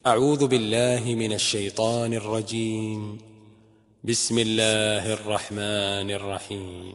أعوذ بالله من الشيطان الرجيم. بسم الله الرحمن الرحيم.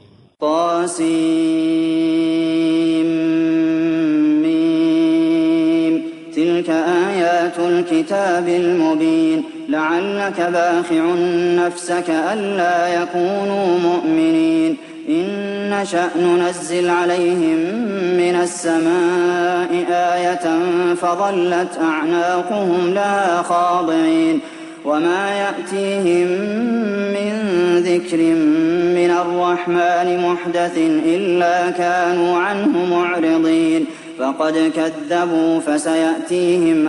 طاسيم تلك آيات الكتاب المبين لعلك باخع نفسك ألا يكونوا مؤمنين إن نشأ ننزل عليهم من السماء آية فظلت أعناقهم لها خاضعين وما يأتيهم من ذكر من الرحمن محدث إلا كانوا عنه معرضين فقد كذبوا فسيأتيهم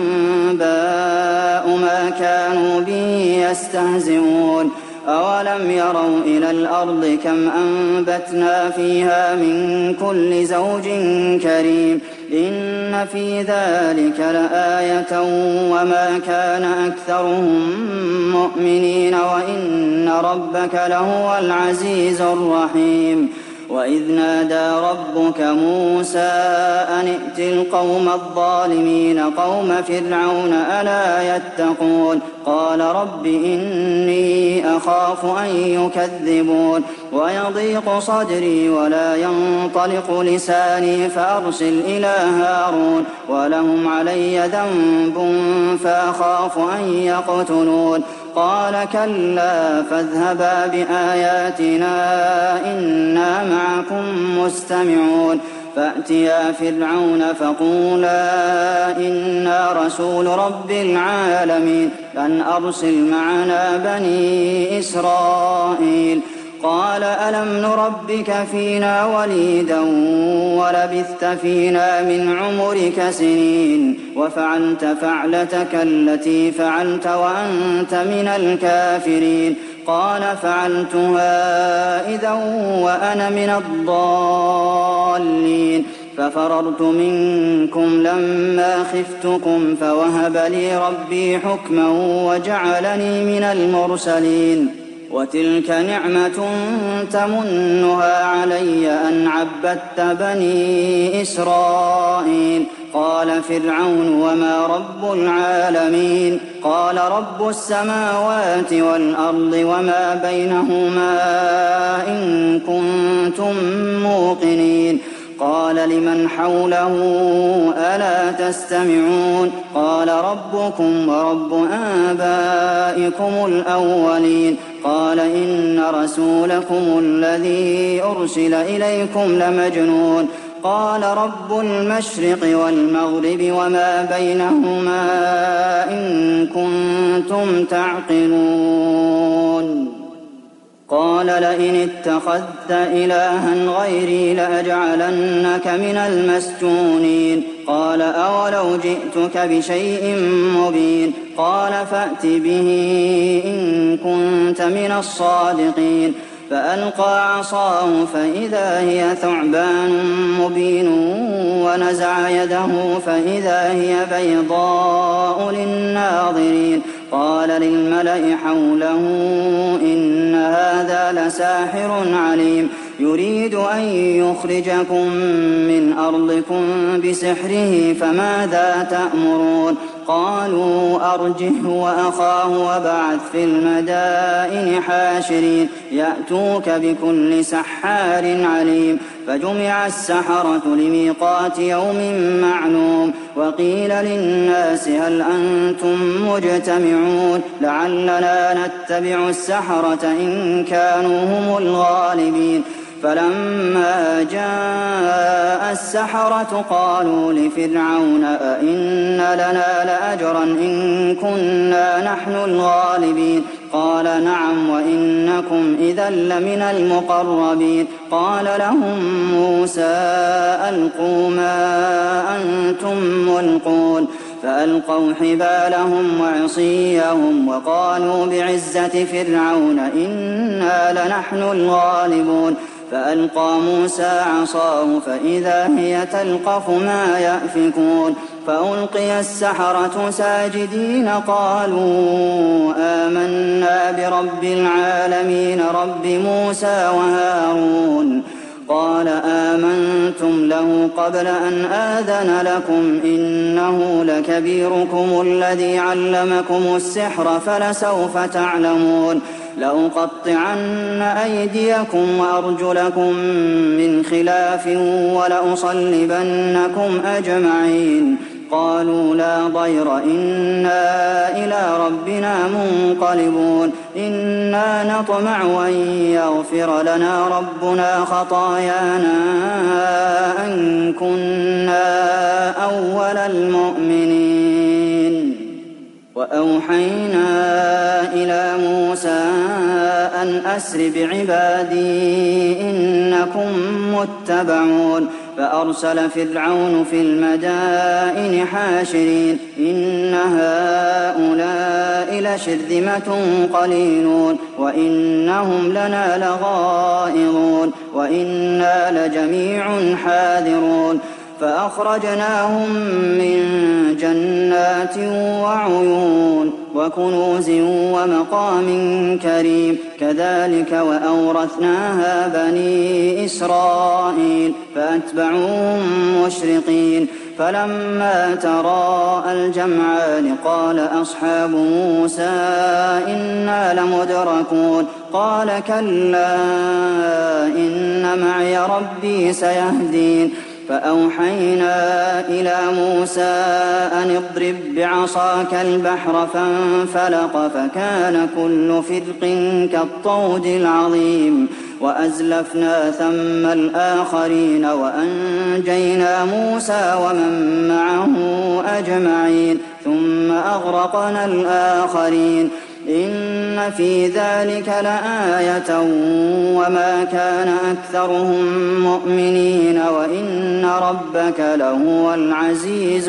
أنباء ما كانوا به يستهزئون أولم يروا إلى الأرض كم أنبتنا فيها من كل زوج كريم إن في ذلك لآية وما كان أكثرهم مؤمنين وإن ربك لهو العزيز الرحيم وإذ نادى ربك موسى أن ائت القوم الظالمين قوم فرعون ألا يتقون قال رب إني أخاف أن يكذبون ويضيق صدري ولا ينطلق لساني فأرسل إلى هارون ولهم علي ذنب فأخاف أن يقتلون قال كلا فاذهبا بآياتنا إنا معكم مستمعون فأتيا فرعون فقولا إنا رسول رب العالمين أن أرسل معنا بني إسرائيل قال ألم نربك فينا وليدا ولبثت فينا من عمرك سنين وفعلت فعلتك التي فعلت وأنت من الكافرين قال فعلتها إذا وأنا من الضالين ففررت منكم لما خفتكم فوهب لي ربي حكما وجعلني من المرسلين وتلك نعمة تمنها علي أن عبدت بني إسرائيل قال فرعون وما رب العالمين قال رب السماوات والأرض وما بينهما إن كنتم موقنين قال لمن حوله ألا تستمعون قال ربكم ورب آبائكم الأولين قال إن رسولكم الذي أرسل إليكم لمجنون قال رب المشرق والمغرب وما بينهما إن كنتم تعقلون قال لئن اتخذت إلها غيري لأجعلنك من المسجونين قال أولو جئتك بشيء مبين قال فأت به إن كنت من الصادقين فألقى عصاه فإذا هي ثعبان مبين ونزع يده فإذا هي بيضاء للناظرين قال للملأ حوله إن هذا لساحر عليم يريد أن يخرجكم من أرضكم بسحره فماذا تأمرون قالوا أرجه وأخاه وابعث في المدائن حاشرين يأتوك بكل سحار عليم فجمع السحرة لميقات يوم معلوم وقيل للناس هل أنتم مجتمعون لعلنا نتبع السحرة إن كانوا هم الغالبين فلما جاء السحرة قالوا لفرعون أئن لنا لأجرا إن كنا نحن الغالبين قال نعم وإنكم إذا لمن المقربين قال لهم موسى ألقوا ما أنتم ملقون فألقوا حبالهم وعصيهم وقالوا بعزة فرعون إنا لنحن الغالبون فألقى موسى عصاه فإذا هي تلقف ما يأفكون فألقي السحرة ساجدين قالوا آمنا برب العالمين رب موسى وهارون قال آمنتم له قبل أن آذن لكم إنه لكبيركم الذي علمكم السحر فلسوف تعلمون لأقطعن أيديكم وأرجلكم من خلاف ولأصلبنكم أجمعين قالوا لا ضير إنا إلى ربنا منقلبون إنا نطمع أن يغفر لنا ربنا خطايانا أن كنا أول المؤمنين وأوحينا إلى موسى أن أسر بعبادي إنكم متبعون فأرسل فرعون في المدائن حاشرين إن هؤلاء لشرذمة قليلون وإنهم لنا لغائظون وإنا لجميع حاذرون فأخرجناهم من جنات وعيون وكنوز ومقام كريم كذلك وأورثناها بني إسرائيل فأتبعوهم مشرقين فلما تراءى الجمعان قال أصحاب موسى إنا لمدركون قال كلا إن معي ربي سيهدين فأوحينا إلى موسى أن اضرب بعصاك البحر فانفلق فكان كل فرق كالطود العظيم وأزلفنا ثم الآخرين وأنجينا موسى ومن معه أجمعين ثم أغرقنا الآخرين إن في ذلك لآية وما كان أكثرهم مؤمنين وإن ربك لهو العزيز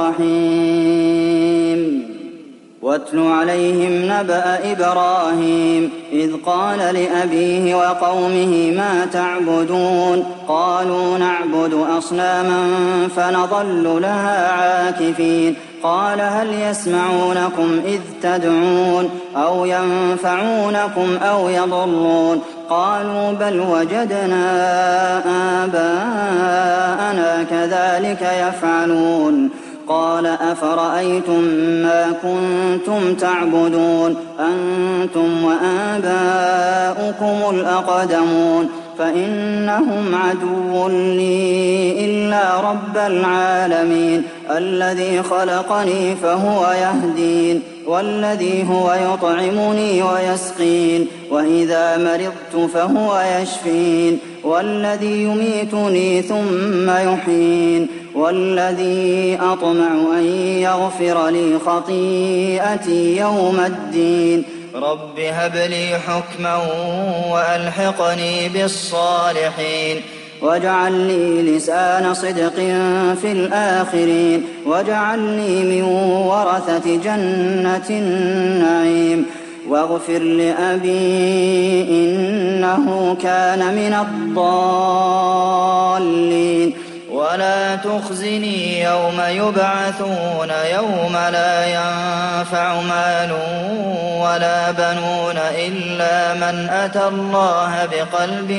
الرحيم واتل عليهم نبأ إبراهيم إذ قال لأبيه وقومه ما تعبدون قالوا نعبد أصناما فنظل لها عاكفين قال هل يسمعونكم إذ تدعون أو ينفعونكم أو يضرون قالوا بل وجدنا آباءنا كذلك يفعلون قال أفرأيتم ما كنتم تعبدون أنتم وآباؤكم الأقدمون فإنهم عدو لي إلا رب العالمين الذي خلقني فهو يهدين والذي هو يطعمني ويسقين وإذا مرضت فهو يشفين والذي يميتني ثم يحيين والذي أطمع أن يغفر لي خطيئتي يوم الدين رب هب لي حكما وألحقني بالصالحين واجعل لي لسان صدق في الآخرين واجعلني من ورثة جنة النعيم واغفر لأبي إنه كان من الضالين ولا تخزني يوم يبعثون يوم لا ينفع مال ولا بنون إلا من أتى الله بقلب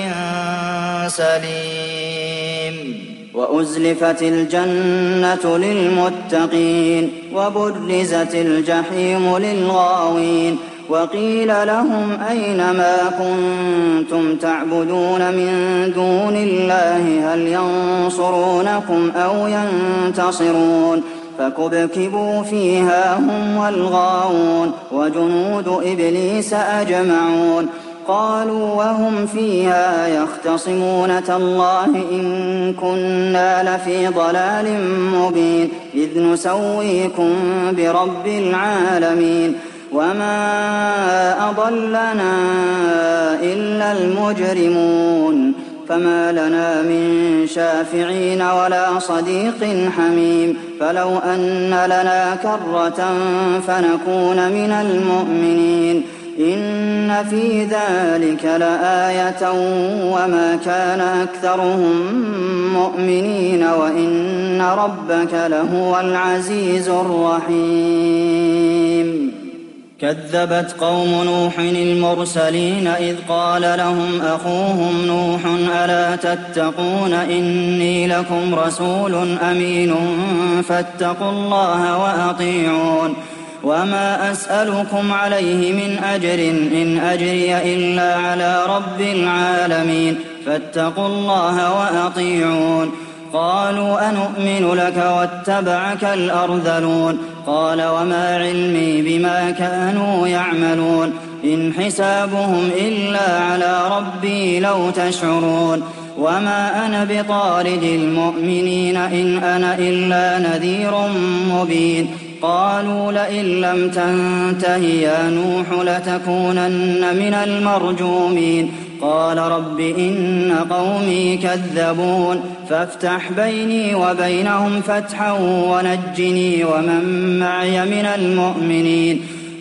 سليم وأزلفت الجنة للمتقين وبرزت الجحيم للغاوين وقيل لهم أين ما كنتم تعبدون من دون الله هل ينصرونكم أو ينتصرون فكبكبوا فيها هم والغاوون وجنود إبليس أجمعون قالوا وهم فيها يختصمون تالله إن كنا لفي ضلال مبين إذ نسويكم برب العالمين وما أضلنا إلا المجرمون فما لنا من شافعين ولا صديق حميم فلو أن لنا كرة فنكون من المؤمنين إن في ذلك لآية وما كان أكثرهم مؤمنين وإن ربك لهو العزيز الرحيم كذبت قوم نوح المرسلين إذ قال لهم أخوهم نوح ألا تتقون إني لكم رسول أمين فاتقوا الله وأطيعون وما أسألكم عليه من أجر إن أجري إلا على رب العالمين فاتقوا الله وأطيعون قالوا أنؤمن لك واتبعك الأرذلون قال وما علمي بما كانوا يعملون إن حسابهم إلا على ربي لو تشعرون وما أنا بطارد المؤمنين إن أنا إلا نذير مبين قالوا لئن لم تنته يا نوح لتكونن من المرجومين قال رب إن قومي كذبون فافتح بيني وبينهم فتحا ونجني ومن معي من المؤمنين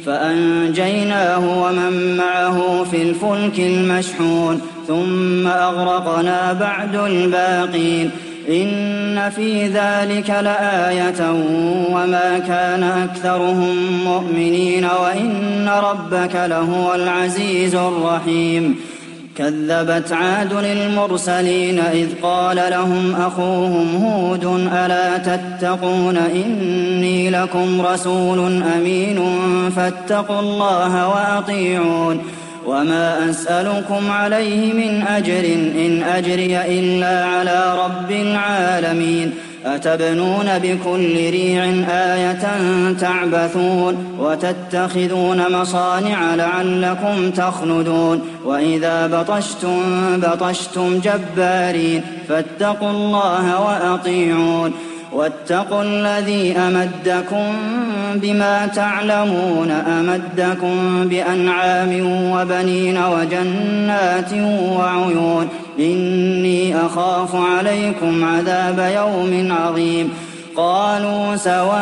فأنجيناه ومن معه في الفلك المشحون ثم أغرقنا بعد الباقين إن في ذلك لآية وما كان أكثرهم مؤمنين وإن ربك لهو العزيز الرحيم كذبت عاد المرسلين إذ قال لهم أخوهم هود ألا تتقون إني لكم رسول أمين فاتقوا الله وأطيعون وما أسألكم عليه من أجر إن أجري إلا على رب العالمين أتبنون بكل ريع آية تعبثون وتتخذون مصانع لعلكم تخلدون وإذا بطشتم بطشتم جبارين فاتقوا الله وأطيعون واتقوا الذي أمدكم بما تعلمون أمدكم بأنعام وبنين وجنات وعيون إني أخاف عليكم عذاب يوم عظيم قالوا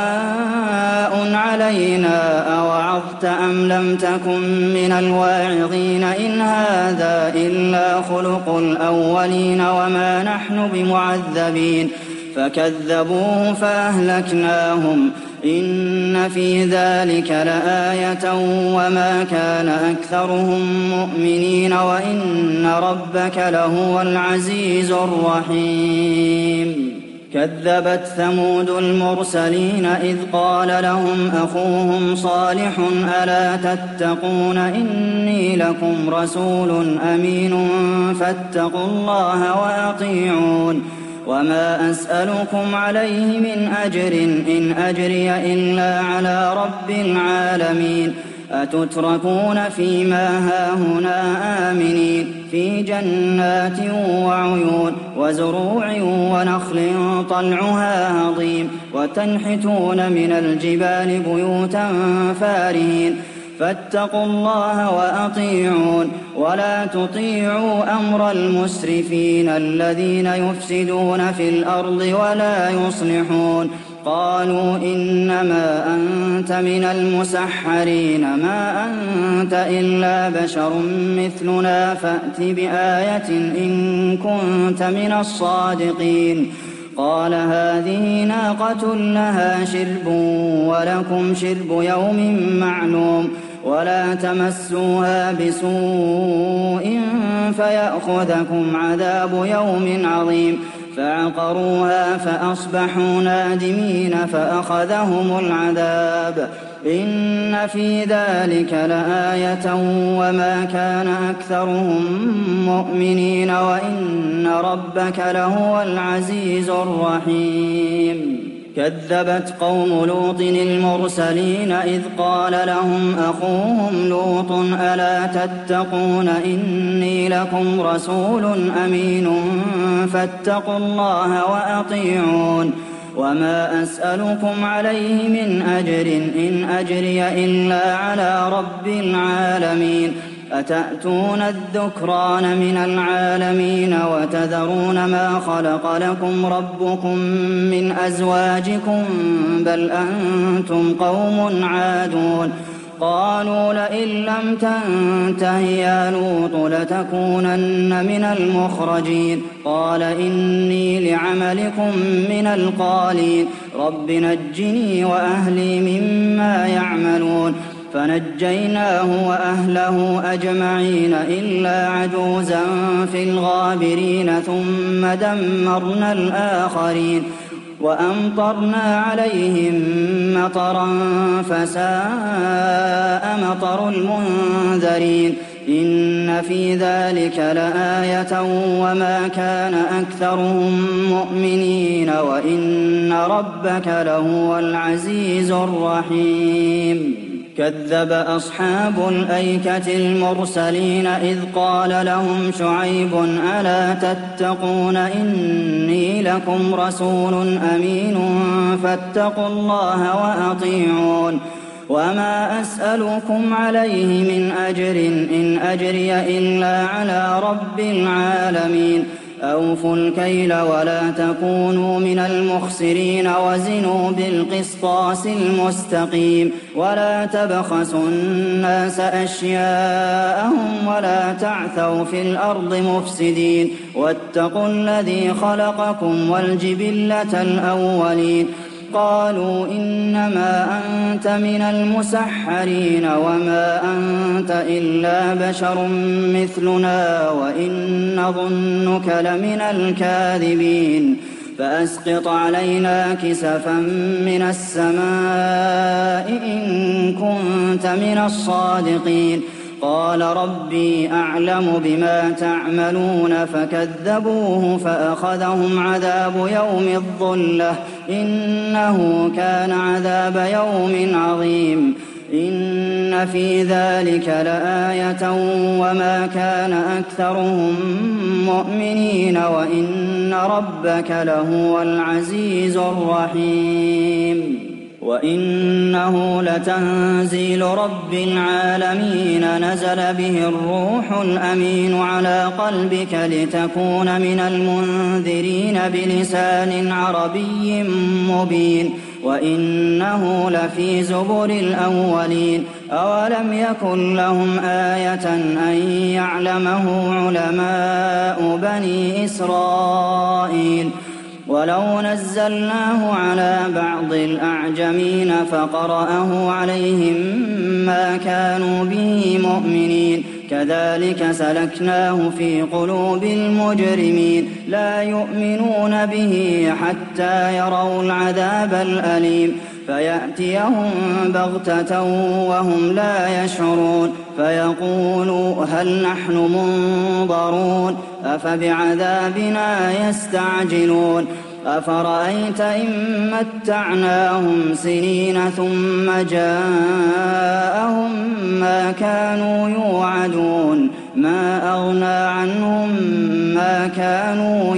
سواء علينا أوعظت أم لم تكن من الواعظين إن هذا إلا خلق الأولين وما نحن بمعذبين فكذبوه فأهلكناهم إن في ذلك لآية وما كان أكثرهم مؤمنين وإن ربك لهو العزيز الرحيم كذبت ثمود المرسلين إذ قال لهم أخوهم صالح ألا تتقون إني لكم رسول أمين فاتقوا الله وأطيعون وما أسألكم عليه من أجر إن أجري إلا على رب العالمين أتتركون فيما هاهنا آمنين في جنات وعيون وزروع ونخل طلعها هضيم وتنحتون من الجبال بيوتا فارهين فاتقوا الله وأطيعون ولا تطيعوا أمر المسرفين الذين يفسدون في الأرض ولا يصلحون قالوا إنما أنت من المسحرين ما أنت إلا بشر مثلنا فأت بآية إن كنت من الصادقين قال هذه ناقة لها شرب ولكم شرب يوم معلوم ولا تمسوها بسوء فيأخذكم عذاب يوم عظيم فعقروها فأصبحوا نادمين فأخذهم العذاب إن في ذلك لآية وما كان أكثرهم مؤمنين وإن ربك لهو العزيز الرحيم كذبت قوم لوط المرسلين إذ قال لهم أخوهم لوط ألا تتقون إني لكم رسول أمين فاتقوا الله وأطيعون وما أسألكم عليه من أجر إن أجري إلا على رب العالمين أتأتون الذكران من العالمين وتذرون ما خلق لكم ربكم من أزواجكم بل أنتم قوم عادون قالوا لئن لم تنته يا لوط لتكونن من المخرجين قال إني لعملكم من القالين رب نجني وأهلي مما يعملون فنجيناه وأهله أجمعين إلا عجوزا في الغابرين ثم دمرنا الآخرين وأمطرنا عليهم مطرا فساء مطر المنذرين إن في ذلك لآية وما كان أكثرهم مؤمنين وإن ربك لهو العزيز الرحيم كذب أصحاب الأيكة المرسلين إذ قال لهم شعيب ألا تتقون إني لكم رسول أمين فاتقوا الله وأطيعون وما أسألكم عليه من أجر إن أجري إلا على رب العالمين أوفوا الكيل ولا تكونوا من المخسرين وزنوا بالقسطاس المستقيم ولا تبخسوا الناس أشياءهم ولا تعثوا في الأرض مفسدين واتقوا الذي خلقكم والجبلة الأولين قالوا إنما أنت من المسحرين وما أنت إلا بشر مثلنا وإن نظنك لمن الكاذبين فأسقط علينا كسفا من السماء إن كنت من الصادقين قال ربي أعلم بما تعملون فكذبوه فأخذهم عذاب يوم الظلة إنه كان عذاب يوم عظيم إن في ذلك لآية وما كان أكثرهم مؤمنين وإن ربك لهو العزيز الرحيم وإنه لتنزيل رب العالمين نزل به الروح الأمين على قلبك لتكون من المنذرين بلسان عربي مبين وإنه لفي زبر الأولين أولم يكن لهم آية أن يعلمه علماء بني إسرائيل ولو نزلناه على بعض الأعجمين فقرأه عليهم ما كانوا به مؤمنين كذلك سلكناه في قلوب المجرمين لا يؤمنون به حتى يروا العذاب الأليم فيأتيهم بغتة وهم لا يشعرون فيقولوا هل نحن منظرون أفبعذابنا يستعجلون أفرأيت إن متعناهم سنين ثم جاءهم ما كانوا يوعدون ما أغنى عنهم ما كانوا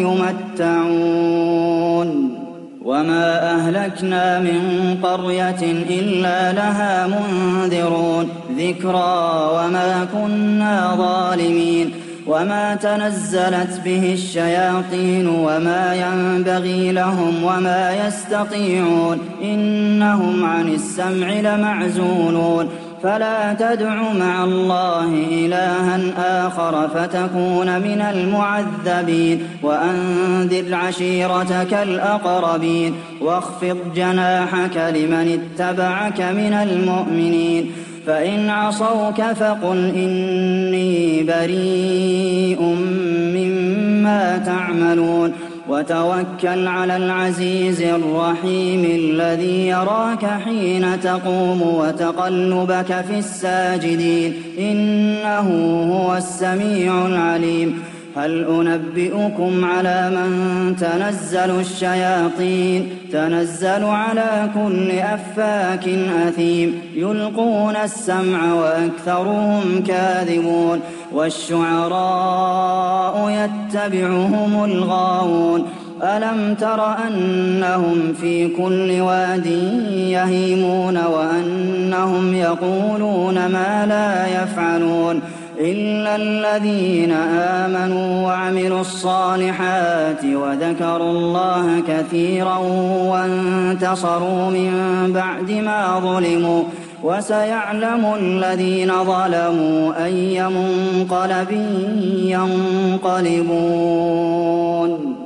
يمتعون وما أهلكنا من قرية إلا لها منذرون ذكرى وما كنا ظالمين وما تنزلت به الشياطين وما ينبغي لهم وما يستطيعون إنهم عن السمع لمعزولون فلا تدع مع الله إلها آخر فتكون من المعذبين وأنذر عشيرتك الأقربين واخفض جناحك لمن اتبعك من المؤمنين فإن عصوك فقل إني بريء مما تعملون وتوكل على العزيز الرحيم الذي يراك حين تقوم وتقلبك في الساجدين إنه هو السميع العليم هل أنبئكم على من تنزل الشياطين تنزل على كل أفاك أثيم يلقون السمع وأكثرهم كاذبون والشعراء يتبعهم الغاوون ألم تر أنهم في كل واد يهيمون وأنهم يقولون ما لا يفعلون إلا الذين آمنوا وعملوا الصالحات وذكروا الله كثيرا وانتصروا من بعد ما ظلموا وسيعلم الذين ظلموا أي منقلب ينقلبون